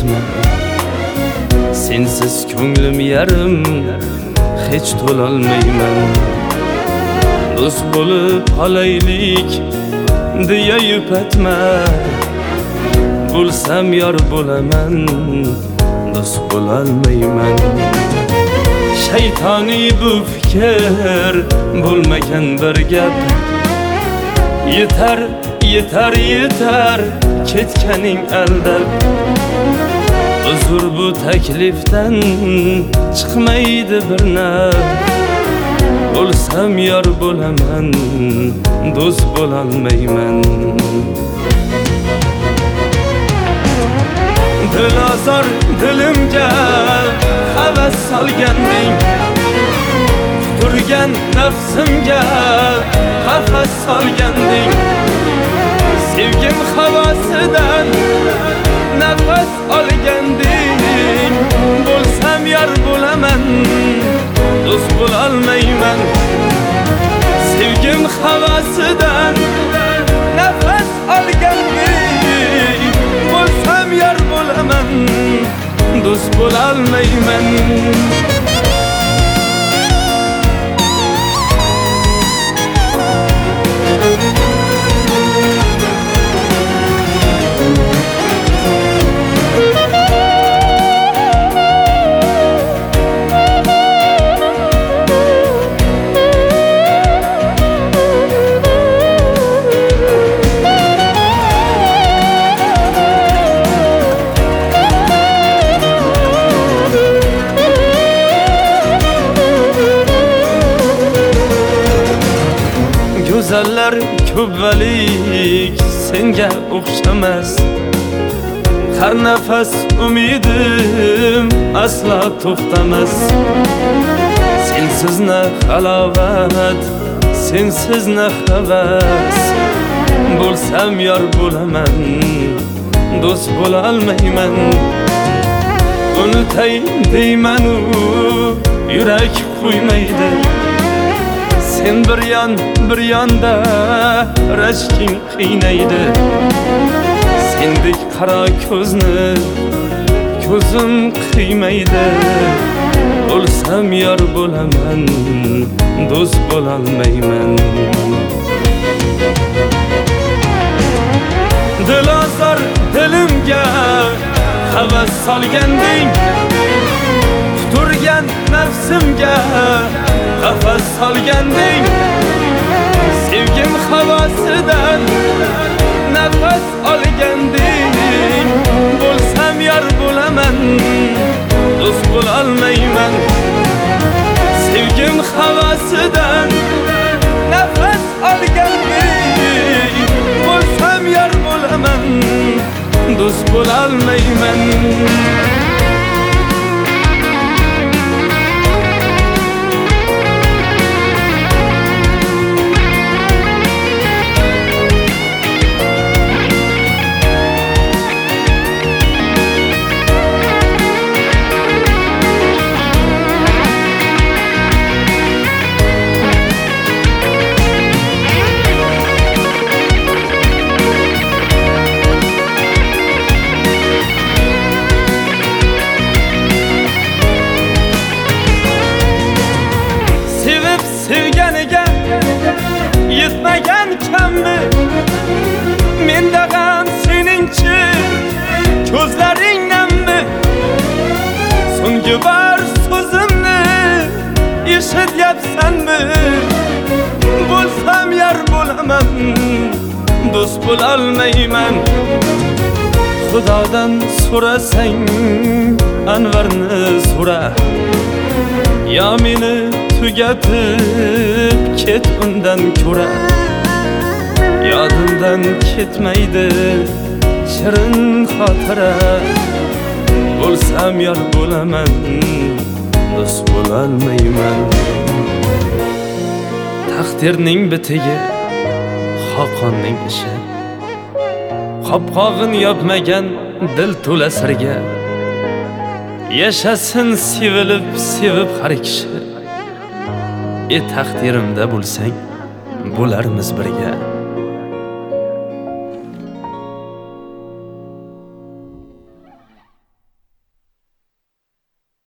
etma. Sensiz ko'nglim yarim, hech to'lolmayman. Do'st bo'lib qolaylik deya yupatma. Bo'lsam yor bo'laman, do'st bo'lolmayman. Shaytoniy bu fikr bo'lmagan bir gap. Yetar, yetar, yetar ketganing aldab. Uzr bu taklifdan chiqmaydi bir naf. Bo'lsam yor bo'laman, do'st bo'lolmayman. Dilozor dilimga havas solganding, turgan nafsimga qafas solganding. Sevgim havosidan nafas olganding. Bo'lsam yor bo'laman, do'st bo'lolmayman. Sevgim havosidan nafas olganding. Bo'lsam yor bo'laman, do'st bo'lolmayman. Go'zallar ko'pvalik senga o'xshamas. Har nafas umidim asla to'xtamas. Sensiz na halovat, sensiz na havas. Bo'lsam yor bo'laman, do'st bo'lolmayman. Unutay deyman-u yurak qo'ymaydi. Sen bir yonda rashking qiynaydi. Sendek qaro ko'zni ko'zim qiymaydi. Bo'lsam yor bo'laman, do'st bo'lolmayman. Dilozor dilimga havas solganding, turgan nafsimga qafas solganding. Sevgim havosidan nafas olganding. Bo'lsam yor bo'laman, do'st bo'lolmayman. Sevgim havosidan nafas olganding. Bo'lsam yor bo'laman, do'st bo'lolmayman. Sevganiga yetmagan kammi? Menda ham seningchi ko'zlaringdanmi? So'nggi bor so'zimni eshityapsanmi? Bo'lsam yor bo'laman, do'st bo'lolmayman. Xudodan so'rasang Anvarni so'ra. Ya meni tugatib ket undan ko'ra. Yodimdan ketmaydi shirin xotira. Bo'lsam yor bo'laman, do'st bo'lolmayman. Taqdirning bitigi xoqonning ishi. Qopqog'in yopmagan dil to'la sirga. Yashasin sevilib sevib har kishi. Taqdirimda bo'lsang bo'larmiz birga.